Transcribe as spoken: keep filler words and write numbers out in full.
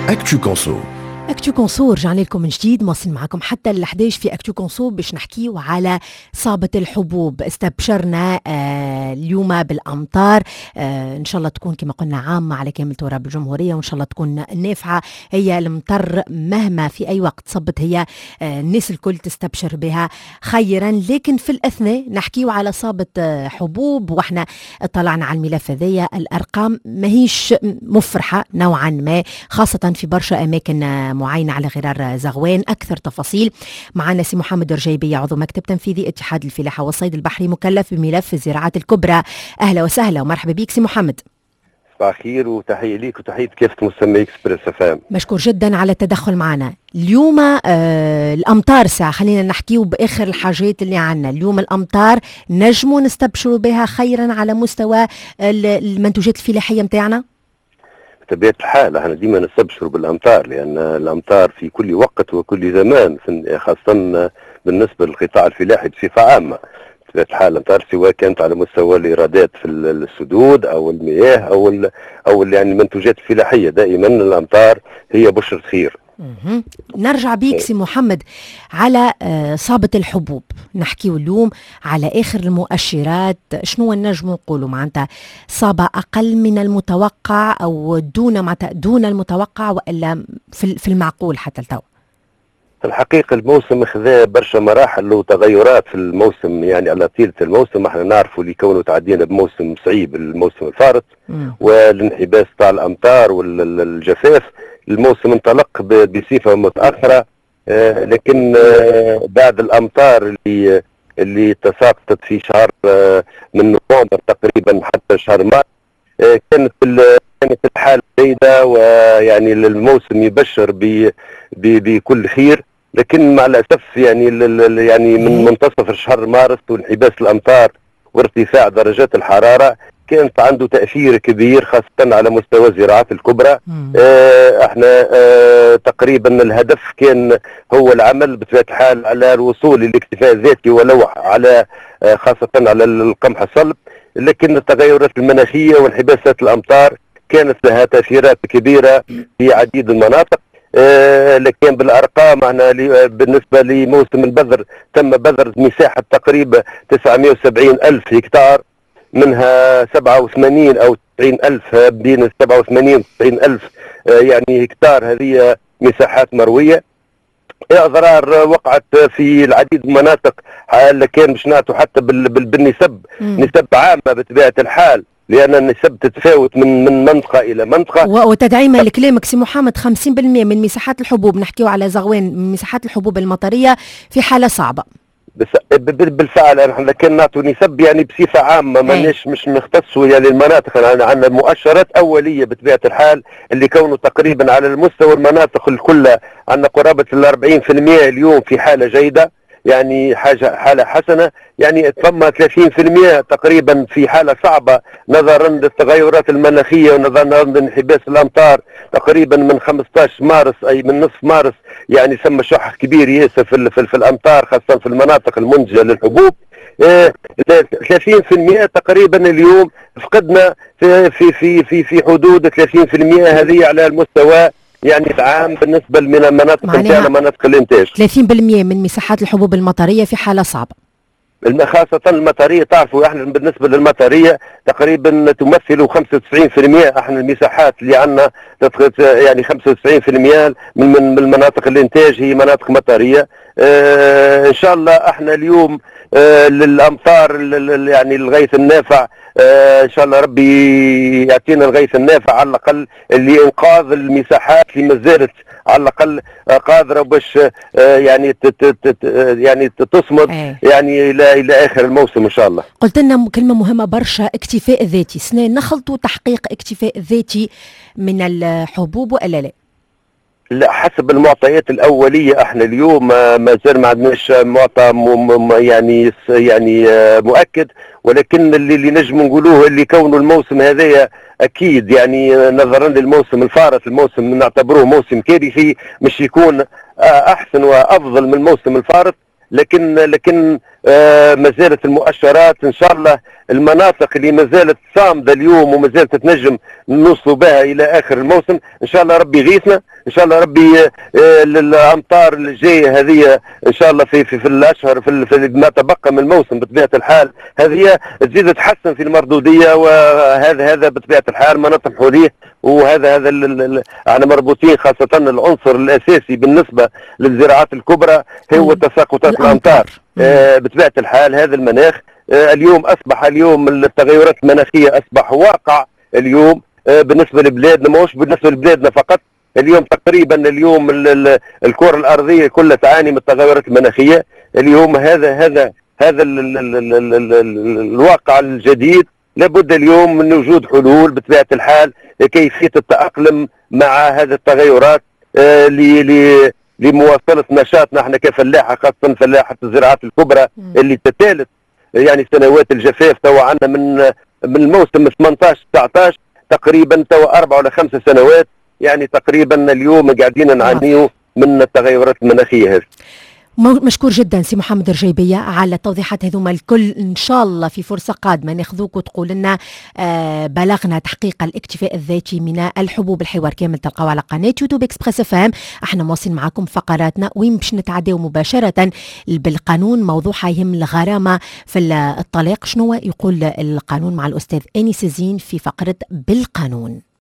أكتو كونسو. أكتو كونسو رجعنا لكم من جديد، مواصلين معكم حتى ال إحدى عشر في أكتو كونسو باش نحكيو على صابة الحبوب. استبشرنا آه اليوم بالأمطار، آه إن شاء الله تكون كما قلنا عامة على كامل تراب الجمهورية، وإن شاء الله تكون نافعة. هي المطر مهما في أي وقت صبت هي آه الناس الكل تستبشر بها خيرا، لكن في الأثناء نحكيو على صابة آه حبوب. وإحنا طلعنا على الملف هذيا، الأرقام ماهيش مفرحة نوعا ما، خاصة في برشا أماكن آه معينة على غرار زغوان. أكثر تفاصيل معنا سي محمد رجيبية، عضو مكتب تنفيذي اتحاد الفلاحة والصيد البحري، مكلف بملف الزراعات الكبرى. أهلا وسهلا ومرحبا بك سي محمد. صباح الخير وتحية ليك وتحية كافة مستمعي اكسبريس اف ام. مشكور جدا على التدخل معنا اليوم. آه الأمطار ساعة خلينا نحكيو بآخر الحاجات اللي عنا اليوم. الأمطار نجموا نستبشروا بها خيرا على مستوى المنتوجات الفلاحية متاعنا؟ بطبيعة الحال احنا ديما نستبشروا بالامطار، لان الامطار في كل وقت وكل زمان، خاصة بالنسبة للقطاع الفلاحي بصفة عامة. بطبيعة الحال الامطار سواء كانت على مستوى الايرادات في السدود او المياه او ال او ال يعني المنتوجات الفلاحية، دائما الامطار هي بشرة خير. مه. نرجع بيك سي محمد على صابة الحبوب، نحكيو اليوم على آخر المؤشرات. شنو نجم نقولوا معناتها؟ صابة أقل من المتوقع أو دون معناتها دون المتوقع، وإلا في المعقول حتى التو؟ في الحقيقة الموسم خذا برشا مراحل وتغيرات في الموسم، يعني على طيلة الموسم احنا نعرفوا اللي كونه تعدينا بموسم صعيب، الموسم الفارط والانحباس تاع الأمطار والجفاف. الموسم انطلق بصفة متأخرة، آه لكن آه بعد الأمطار اللي اللي تساقطت في شهر آه من نوفمبر تقريبا حتى شهر مارس، آه كانت كانت الحالة جيدة، ويعني الموسم يبشر بكل خير. لكن مع الأسف يعني يعني من منتصف شهر مارس وانحباس الأمطار وارتفاع درجات الحرارة كانت عنده تأثير كبير، خاصة على مستوى الزراعات الكبرى. اه احنا اه تقريبا الهدف كان هو العمل بطبيعة الحال على الوصول للاكتفاء الذاتي ولو على اه خاصة على القمح الصلب، لكن التغيرات المناخية وانحباسات الأمطار كانت لها تأثيرات كبيرة في عديد المناطق. آه لكن بالارقام انا بالنسبه لموسم البذر تم بذر مساحه تقريبا تسعمائة وسبعين الف هكتار، منها سبعة وثمانين او تسعين الف بين سبعة وثمانين و تسعين الف آه يعني هكتار، هذه مساحات مرويه. اضرار وقعت في العديد من المناطق، كان مش نعطوا حتى بالنسب نسب عامه بطبيعه الحال، لأن النسب تتفاوت من من منطقة إلى منطقة. وتدعيما لكلامك سي محمد، خمسين بالمئة من مساحات الحبوب، نحكيو على زغوان، من مساحات الحبوب المطرية في حالة صعبة. بس بالفعل احنا كان نعطوا نسب يعني بصفة عامة، ماناش مش نختصوا يعني المناطق. عندنا مؤشرات أولية بطبيعة الحال اللي كونوا تقريبا على المستوى المناطق الكل عندنا قرابة ال أربعين بالمئة اليوم في حالة جيدة، يعني حاجة حالة حسنة. يعني ثم ثلاثين بالمئة تقريبا في حالة صعبة نظرا للتغيرات المناخية ونظرا لانحباس الأمطار. تقريبا من خمسة عشر مارس أي من نصف مارس يعني ثم شح كبير ياسر في, في, في الأمطار، خاصة في المناطق المنتجة للحبوب. آه ثلاثين بالمئة تقريبا اليوم فقدنا في في في في, في حدود ثلاثين بالمئة، هذه على المستوى يعني العام بالنسبة من المناطق نتاعنا مناطق الانتاج. ثلاثين بالمئة من مساحات الحبوب المطرية في حالة صعبة، خاصة المطرية. تعرفوا احنا بالنسبة للمطرية تقريبا تمثل خمسة وتسعين بالمئة، احنا المساحات اللي عندنا يعني خمسة وتسعين بالمئة من من المناطق الانتاج هي مناطق مطرية. اه ان شاء الله احنا اليوم اه للامطار يعني الغيث النافع، اه ان شاء الله ربي يعطينا الغيث النافع على الاقل لانقاذ المساحات اللي ما زالت على الاقل قادره باش يعني يعني تصمد يعني الى الى اخر الموسم ان شاء الله. قلت لنا كلمه مهمه برشا، اكتفاء ذاتي. سنين نخلطوا تحقيق اكتفاء ذاتي من الحبوب ولا لا؟ لا، حسب المعطيات الاوليه احنا اليوم ما زال ما عندناش معطى يعني يعني مؤكد، ولكن اللي, اللي نجم نقولوه اللي كونه الموسم هذايا اكيد يعني نظرا للموسم الفارط، الموسم نعتبروه موسم كارثي، مش يكون احسن وافضل من الموسم الفارط. لكن لكن آه ما زالت المؤشرات ان شاء الله المناطق اللي ما زالت صامده اليوم وما زالت تنجم نوصلوا بها الى اخر الموسم ان شاء الله ربي يغيثنا ان شاء الله ربي آه الامطار اللي جايه هذه ان شاء الله في في, في الاشهر في, في ما تبقى من الموسم بطبيعه الحال هذه تزيد تحسن في المردوديه وهذا هذا بطبيعه الحال ما نطمحوا ليه وهذا هذا احنا مربوطين خاصه العنصر الاساسي بالنسبه للزراعات الكبرى هو تساقطات الامطار آه بطبيعه الحال هذا المناخ آه اليوم اصبح اليوم التغيرات المناخيه اصبح واقع اليوم آه بالنسبه لبلادنا مش بالنسبه لبلادنا فقط اليوم تقريبا اليوم الكره الارضيه كلها تعاني من التغيرات المناخيه اليوم هذا هذا هذا ال ال ال ال ال ال الواقع الجديد لابد اليوم من وجود حلول بطبيعه الحال كيفيه التاقلم مع هذه التغيرات آه لمواصله نشاطنا احنا كفلاحه خاصه فلاحه الزراعات الكبرى اللي تتالت يعني سنوات الجفاف توا عندنا من من الموسم ثمانية عشر تسعة عشر تقريبا توا اربع ولا خمس سنوات يعني تقريبا اليوم قاعدين نعانيوا من التغيرات المناخيه هذه. مشكور جدا سي محمد رجيبية على التوضيحات هذوما الكل. ان شاء الله في فرصه قادمه ناخذوك وتقول لنا آه بلغنا تحقيق الاكتفاء الذاتي من الحبوب. الحوار كامل تلقاو على قناه يوتيوب اكسبريس اف ام. احنا مواصلين معكم فقراتنا وين باش نتعداو مباشره بالقانون. موضوعها يهم الغرامه في الطلاق. شنو يقول القانون مع الاستاذ انيس زين في فقره بالقانون.